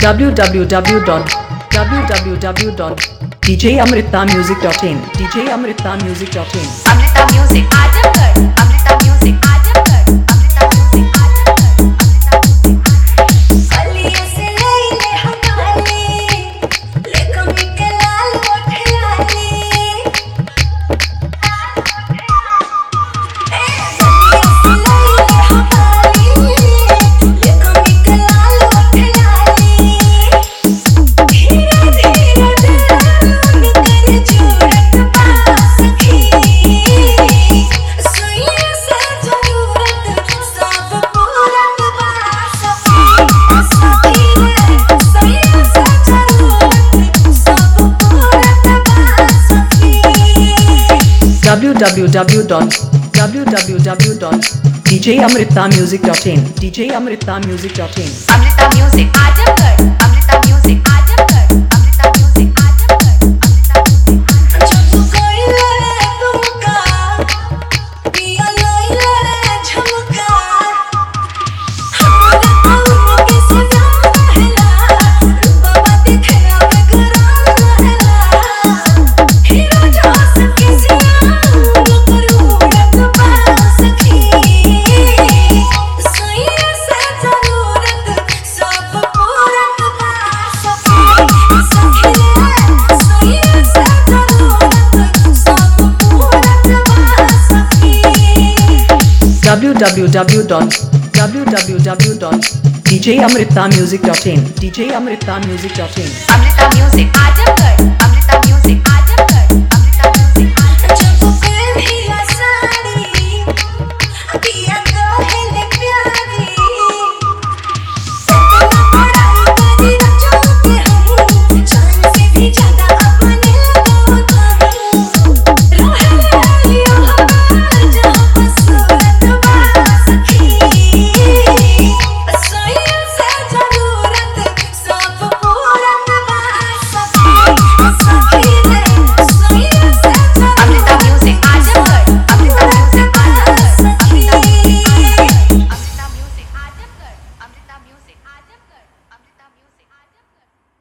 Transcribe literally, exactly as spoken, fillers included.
w w w dot w w w dot d j amrita music dot in d j amrita music dot in Amrita Music Aajamgarh Amrita Music Aajamgarh Amrita Music Aajamgarh Amrita Music गलियों से ले ले हमारे ले कमी के लाल मोठे आले गलियों से ले ले हमारे ले कमी के लाल मोठे आले धीरे धीरे दिल कर जोड़त पास की सुइया से जरूरत सब पूरत पास की सखी रे सुइया से जरूरत सब पूरत पास की w w w dot w w w dot d j amrita music dot in d j amrita music dot in Amrita Music Aajamgarh Amrita Music Aajamgarh Amrita Music Aajamgarh Amrita Music जब कोइले तुमका पिया लइले झुमका हमरा कौनो के सजा महला बाबा दिखला में गरम महला हीरो जोस के सिया कर उड़त पास की सुइया से जरूरत सब पूरत पास की सखी रे सुइया से जरूरत सब पूरत पास की w w w dot w w w dot d j amrita music dot in d j amrita music dot in Amrita Music Aajamgarh Amrita Music Aajamgarh